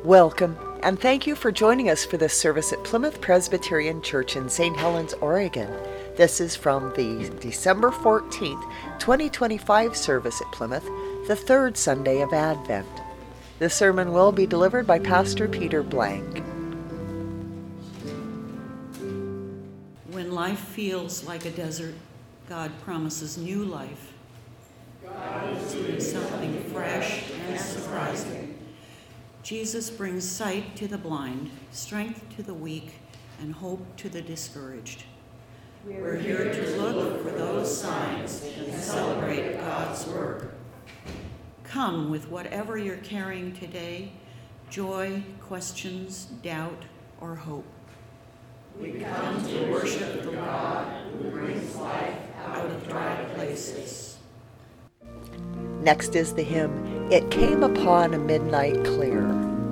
Welcome, and thank you for joining us for this service at Plymouth Presbyterian Church in St. Helens, Oregon. This is from the December 14th, 2025 service at Plymouth, the third Sunday of Advent. The sermon will be delivered by Pastor Peter Blank. When life feels like a desert, God promises new life. God is doing something fresh and surprising. Jesus brings sight to the blind, strength to the weak, and hope to the discouraged. We're here to look for those signs and celebrate God's work. Come with whatever you're carrying today, joy, questions, doubt, or hope. We come to worship the God who brings life out of dry places. Next is the hymn, It Came Upon a Midnight Clear.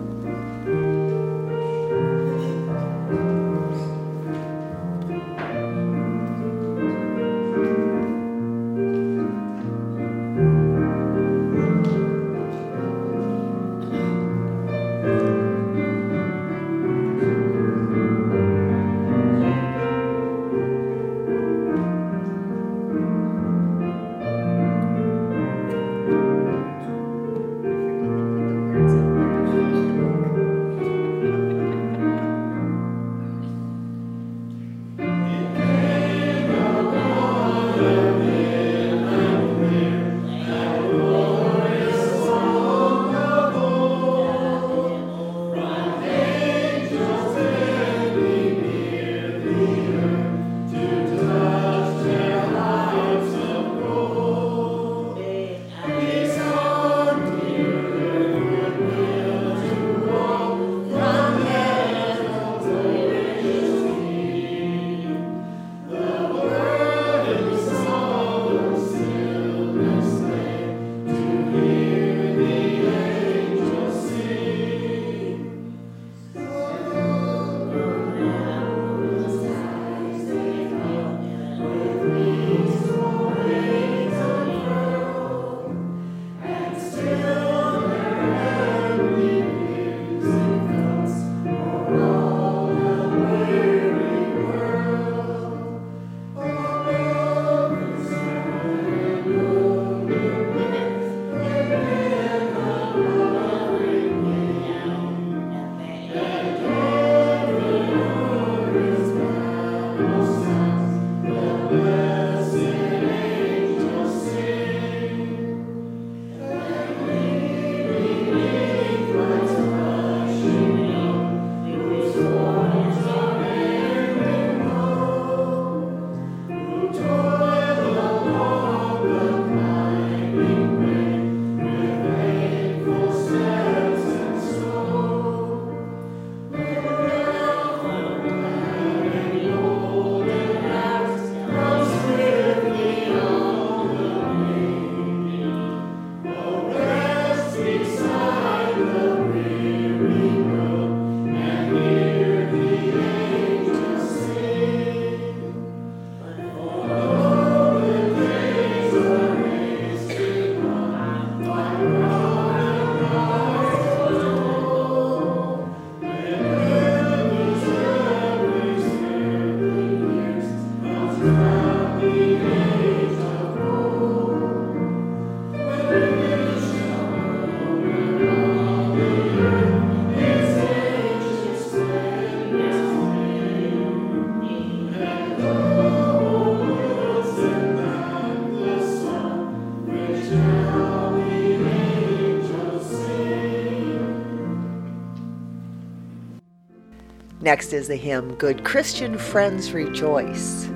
Next is the hymn, Good Christian Friends Rejoice.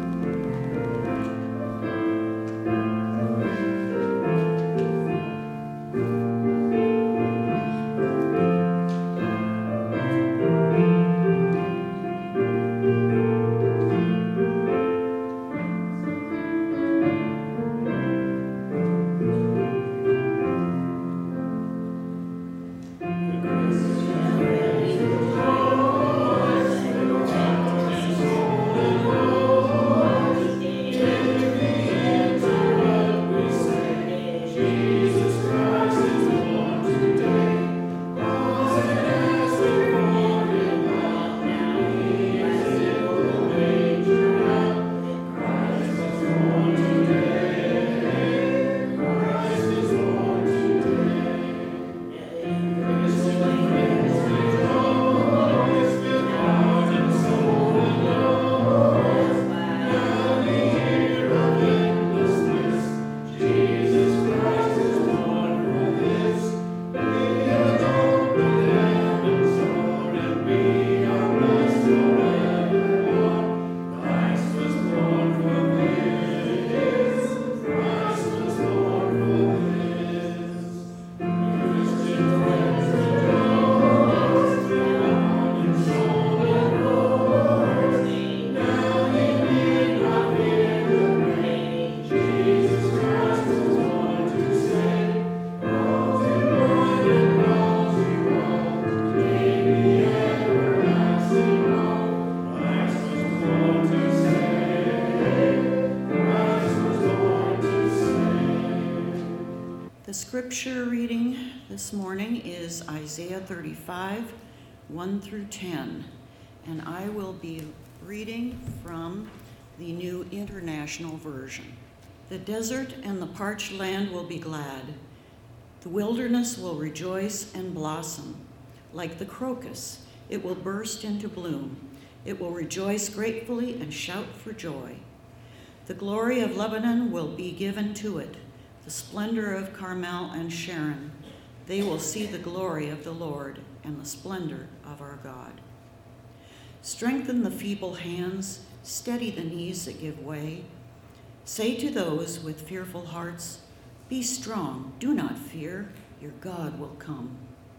The scripture reading this morning is Isaiah 35, 1 through 10, and I will be reading from the New International Version. The desert and the parched land will be glad. The wilderness will rejoice and blossom. Like the crocus, it will burst into bloom. It will rejoice gratefully and shout for joy. The glory of Lebanon will be given to it, the splendor of Carmel and Sharon. They will see the glory of the Lord and the splendor of our God. Strengthen the feeble hands, steady the knees that give way. Say to those with fearful hearts, be strong, do not fear, your God will come.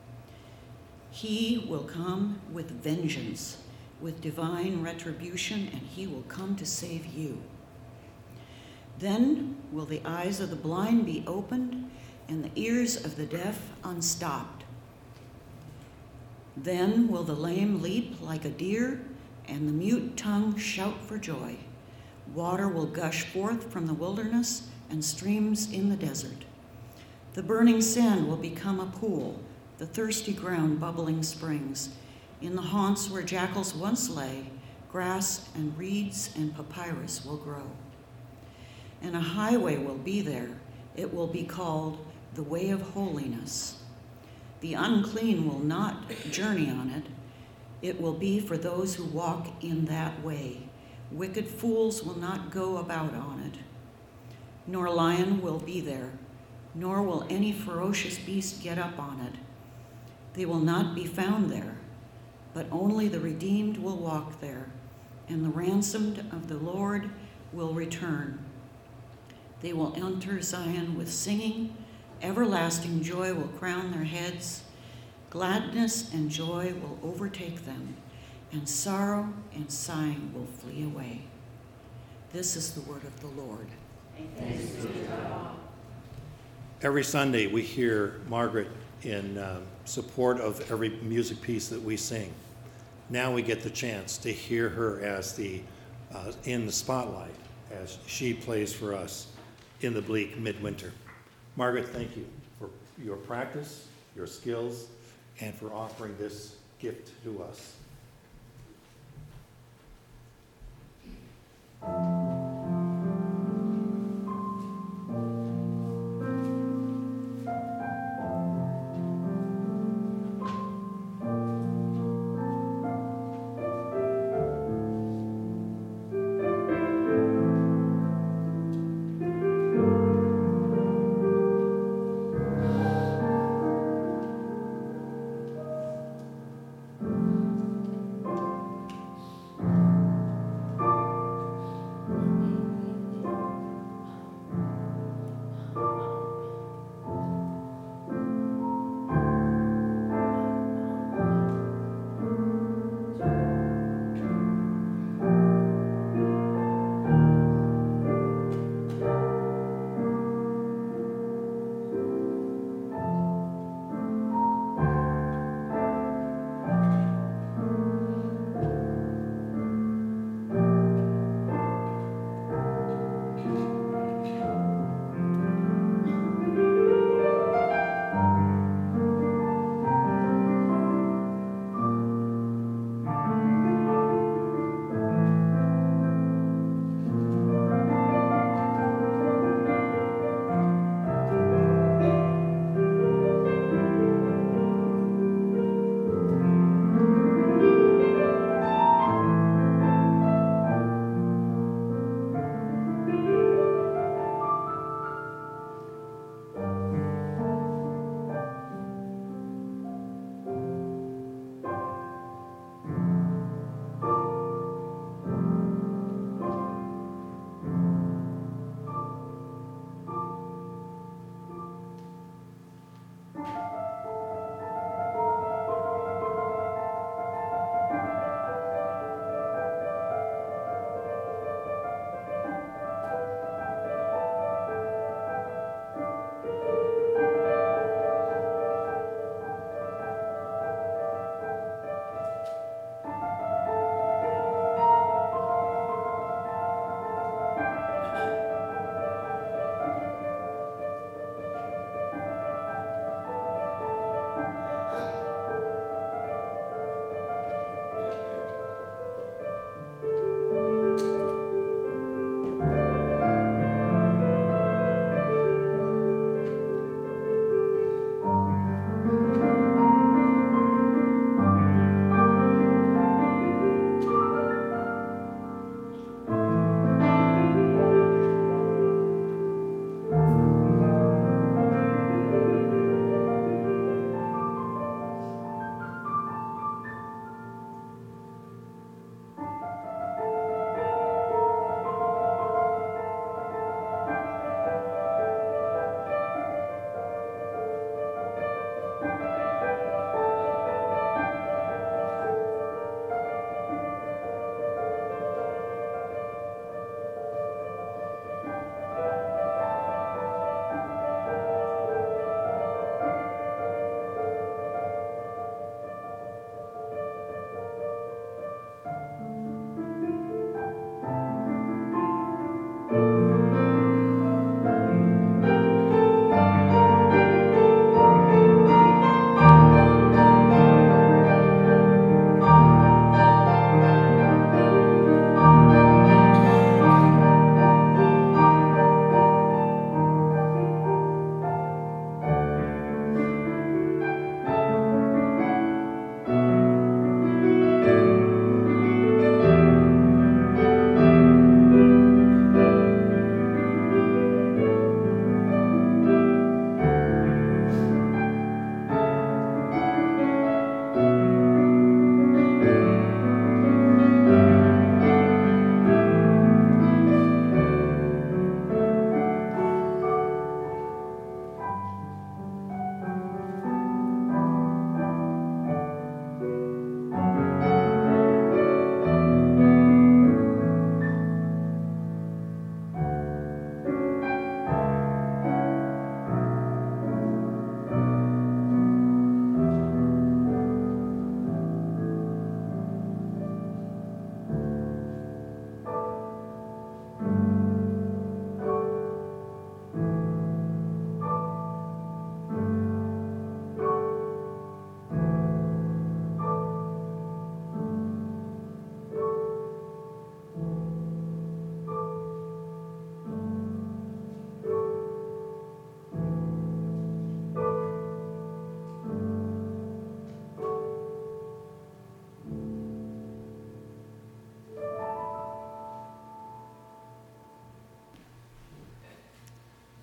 He will come with vengeance, with divine retribution, and he will come to save you. Then will the eyes of the blind be opened, and the ears of the deaf unstopped. Then will the lame leap like a deer, and the mute tongue shout for joy. Water will gush forth from the wilderness and streams in the desert. The burning sand will become a pool, the thirsty ground bubbling springs. In the haunts where jackals once lay, grass and reeds and papyrus will grow. And a highway will be there. It will be called the Way of Holiness. The unclean will not journey on it. It will be for those who walk in that way. Wicked fools will not go about on it. Nor lion will be there, nor will any ferocious beast get up on it. They will not be found there, but only the redeemed will walk there, and the ransomed of the Lord will return. They will enter Zion with singing. Everlasting joy will crown their heads. Gladness and joy will overtake them, and sorrow and sighing will flee away. This is the word of the Lord. Thanks be to God. Every Sunday we hear Margaret in support of every music piece that we sing. Now we get the chance to hear her as in the spotlight as she plays for us in the bleak midwinter. Margaret, thank you for your practice, your skills, and for offering this gift to us.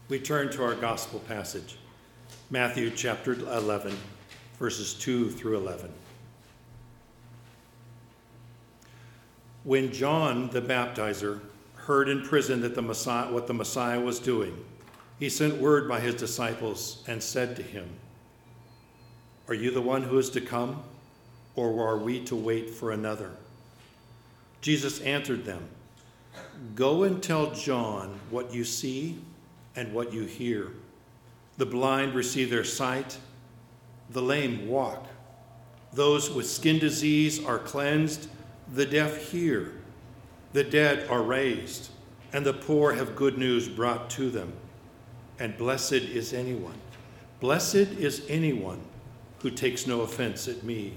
We turn to our gospel passage, Matthew chapter 11, verses 2 through 11. When John the Baptizer heard in prison that what the Messiah was doing, he sent word by his disciples and said to him, "Are you the one who is to come, or are we to wait for another?" Jesus answered them, "Go and tell John what you see and what you hear. The blind receive their sight, the lame walk, those with skin disease are cleansed, the deaf hear, the dead are raised, and the poor have good news brought to them. And blessed is anyone who takes no offense at me."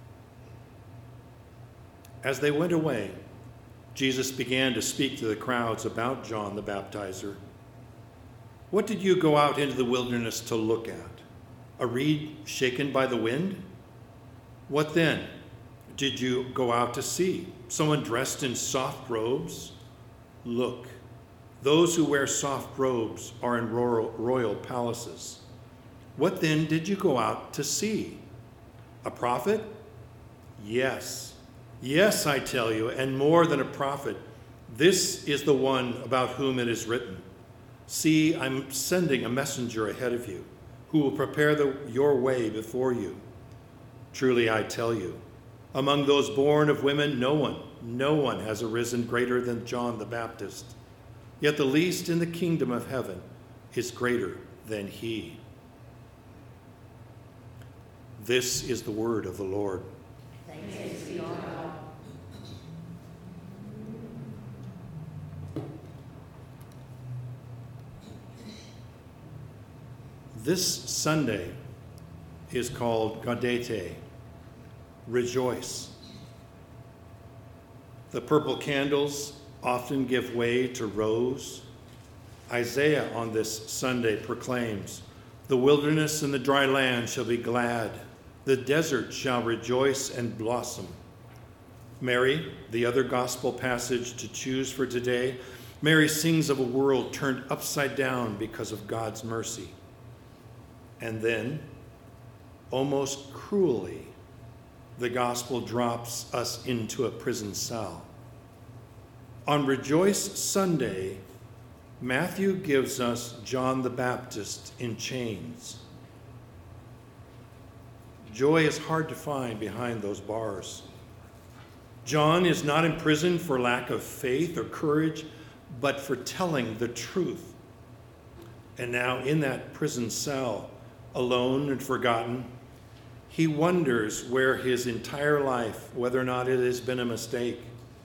As they went away, Jesus began to speak to the crowds about John the Baptizer. "What did you go out into the wilderness to look at? A reed shaken by the wind? What then? Did you go out to see? Someone dressed in soft robes? Look, those who wear soft robes are in royal palaces. What then did you go out to see? A prophet? Yes, I tell you, and more than a prophet. This is the one about whom it is written, 'See, I'm sending a messenger ahead of you, who will prepare your way before you.' Truly I tell you, among those born of women, no one has arisen greater than John the Baptist. Yet the least in the kingdom of heaven is greater than he." This is the word of the Lord. Thanks be to God. This Sunday is called Gaudete, rejoice. The purple candles often give way to rose. Isaiah on this Sunday proclaims, "The wilderness and the dry land shall be glad. The desert shall rejoice and blossom." Mary, the other gospel passage to choose for today, Mary sings of a world turned upside down because of God's mercy. And then, almost cruelly, the gospel drops us into a prison cell. On Rejoice Sunday, Matthew gives us John the Baptist in chains. Joy is hard to find behind those bars. John is not in prison for lack of faith or courage, but for telling the truth. And now in that prison cell, alone and forgotten, he wonders where his entire life, whether or not it has been a mistake.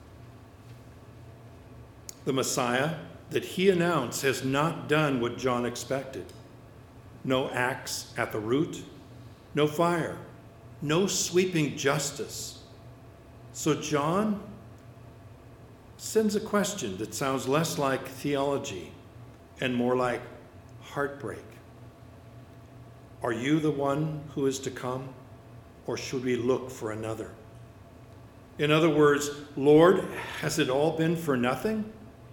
The Messiah that he announced has not done what John expected. No axe at the root, no fire, no sweeping justice. So John sends a question that sounds less like theology and more like heartbreak. Are you the one who is to come, or should we look for another? In other words, Lord, has it all been for nothing?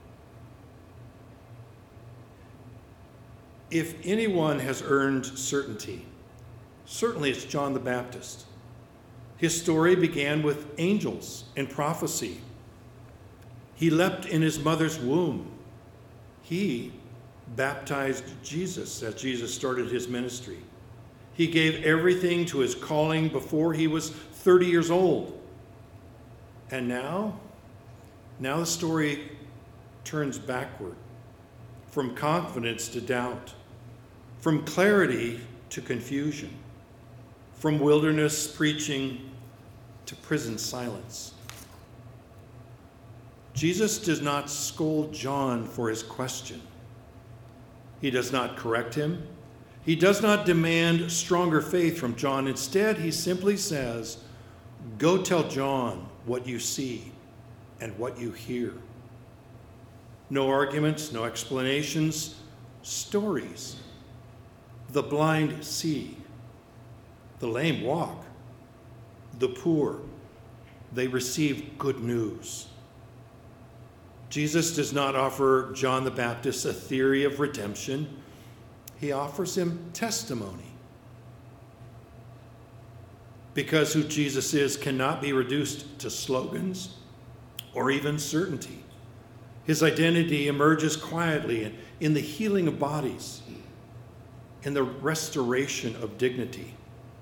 If anyone has earned certainty, certainly it's John the Baptist. His story began with angels and prophecy. He leapt in his mother's womb. He baptized Jesus as Jesus started his ministry. He gave everything to his calling before he was 30 years old. And now the story turns backward, from confidence to doubt, from clarity to confusion, from wilderness preaching to prison silence. Jesus does not scold John for his question. He does not correct him. He does not demand stronger faith from John. Instead, he simply says, "Go tell John what you see and what you hear." No arguments, no explanations, stories. The blind see, the lame walk, the poor, they receive good news. Jesus does not offer John the Baptist a theory of redemption he offers him testimony. Because who Jesus is cannot be reduced to slogans or even certainty. His identity emerges quietly in the healing of bodies, in the restoration of dignity,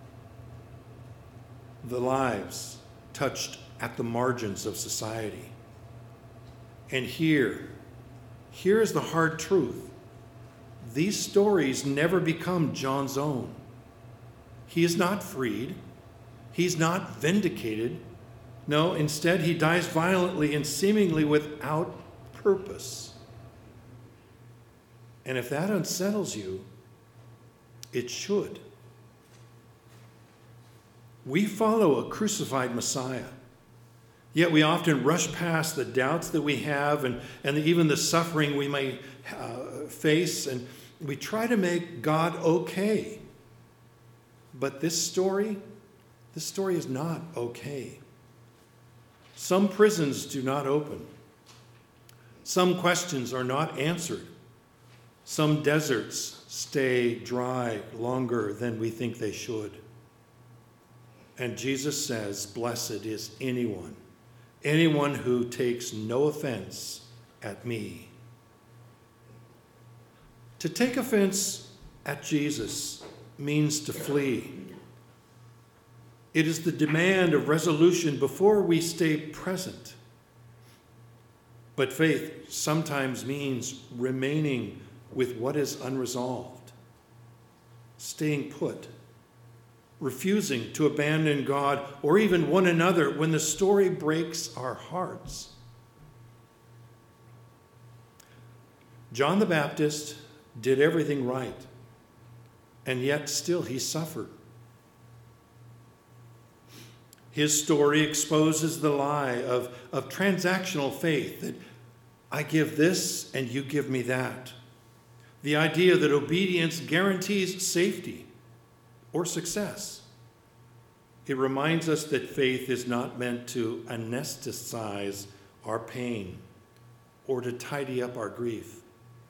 the lives touched at the margins of society. And here is the hard truth. These stories never become John's own. He is not freed. He's not vindicated. No, instead he dies violently and seemingly without purpose. And if that unsettles you, it should. We follow a crucified Messiah, yet we often rush past the doubts that we have and even the suffering we may face, and we try to make God okay. But this story is not okay. Some prisons do not open. Some questions are not answered. Some deserts stay dry longer than we think they should. And Jesus says, "Blessed is anyone who takes no offense at me." To take offense at Jesus means to flee. It is the demand of resolution before we stay present. But faith sometimes means remaining with what is unresolved, staying put, refusing to abandon God or even one another when the story breaks our hearts. John the Baptist did everything right, and yet still he suffered. His story exposes the lie of transactional faith, that I give this and you give me that. The idea that obedience guarantees safety or success. It reminds us that faith is not meant to anesthetize our pain or to tidy up our grief.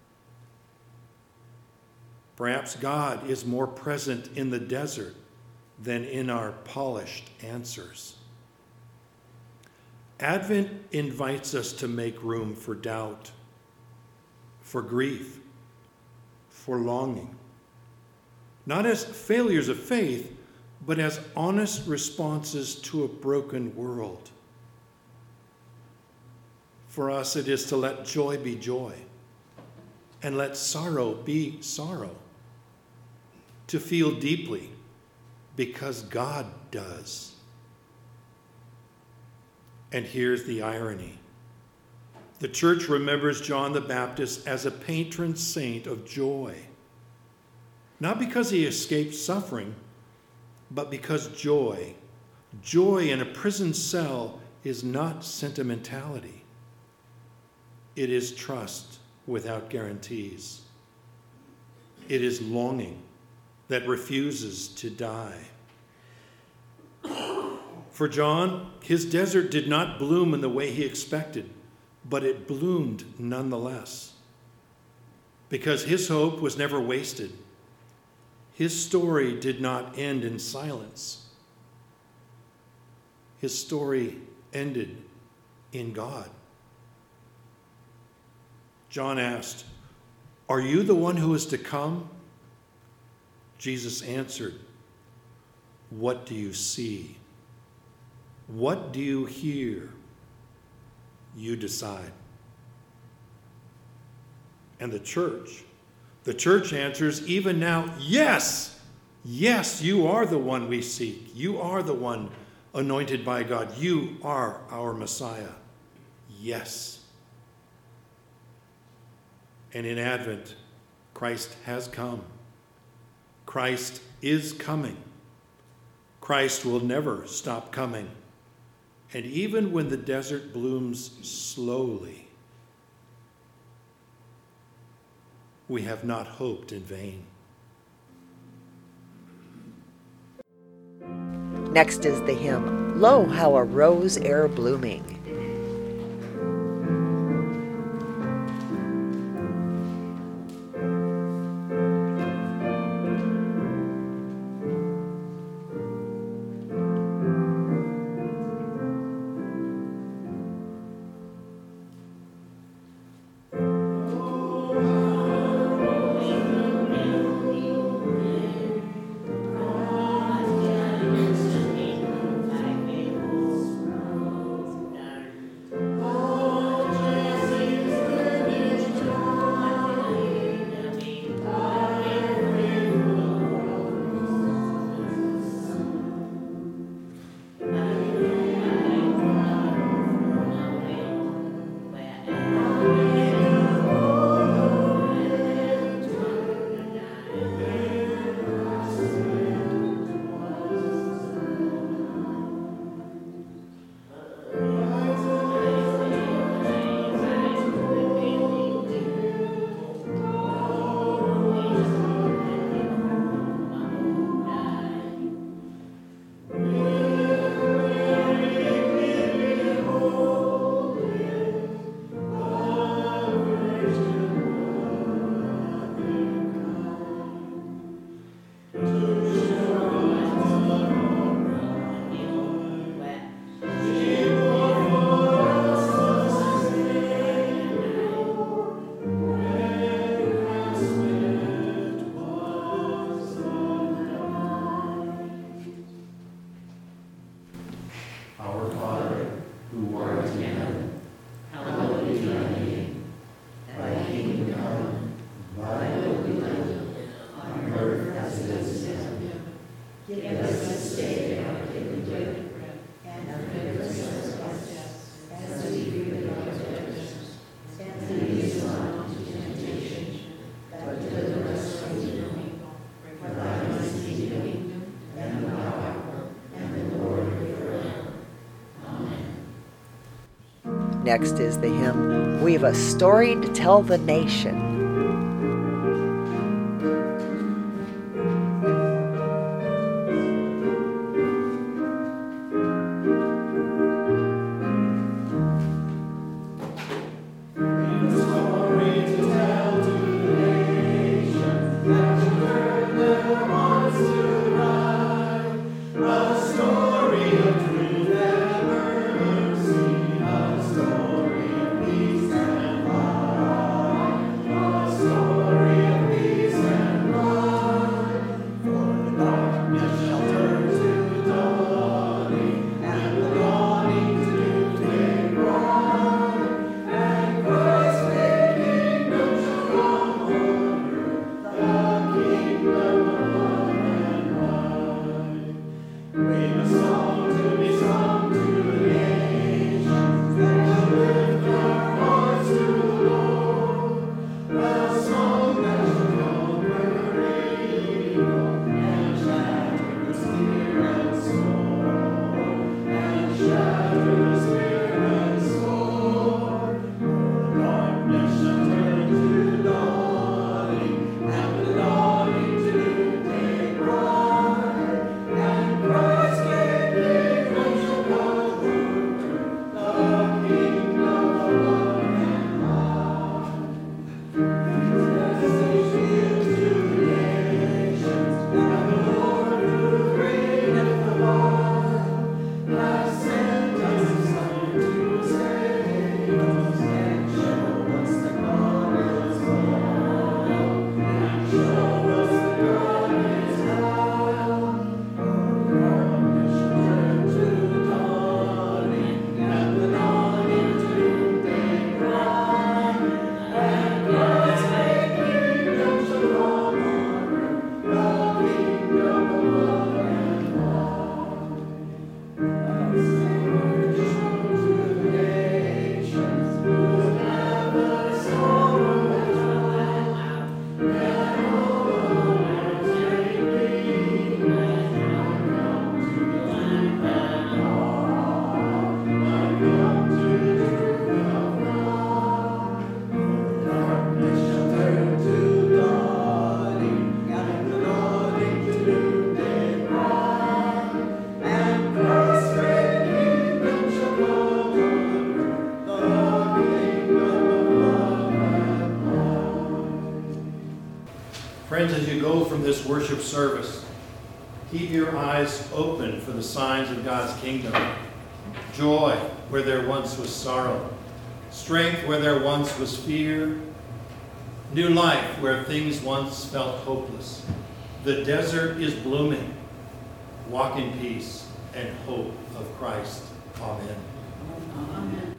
Perhaps God is more present in the desert than in our polished answers. Advent invites us to make room for doubt, for grief, for longing, not as failures of faith, but as honest responses to a broken world. For us, it is to let joy be joy and let sorrow be sorrow, to feel deeply because God does. And here's the irony. The church remembers John the Baptist as a patron saint of joy, not because he escaped suffering, but because joy in a prison cell is not sentimentality. It is trust without guarantees. It is longing that refuses to die. For John, his desert did not bloom in the way he expected, but it bloomed nonetheless, because his hope was never wasted. His story did not end in silence. His story ended in God. John asked, "Are you the one who is to come?" Jesus answered, "What do you see? What do you hear? You decide." And the church answers even now, "Yes, yes, you are the one we seek. You are the one anointed by God. You are our Messiah. Yes." And in Advent, Christ has come. Christ is coming. Christ will never stop coming. And even when the desert blooms slowly, we have not hoped in vain. Next is the hymn, "Lo, how a rose ere blooming." Next is the hymn, We've a Story to Tell the Nation. Friends, as you go from this worship service, keep your eyes open for the signs of God's kingdom. Joy where there once was sorrow. Strength where there once was fear. New life where things once felt hopeless. The desert is blooming. Walk in peace and hope of Christ. Amen. Amen.